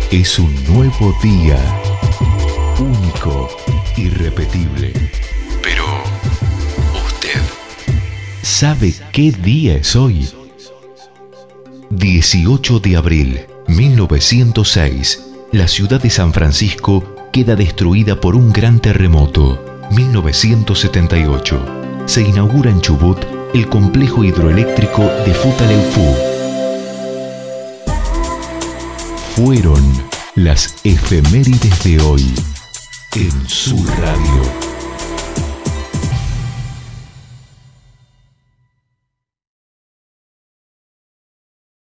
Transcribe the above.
Es un nuevo día, único, irrepetible. Pero, ¿usted sabe qué día es hoy? 18 de abril, 1906. La ciudad de San Francisco queda destruida por un gran terremoto. 1978. Se inaugura en Chubut el complejo hidroeléctrico de Futaleufú. Fueron las efemérides de hoy en su radio.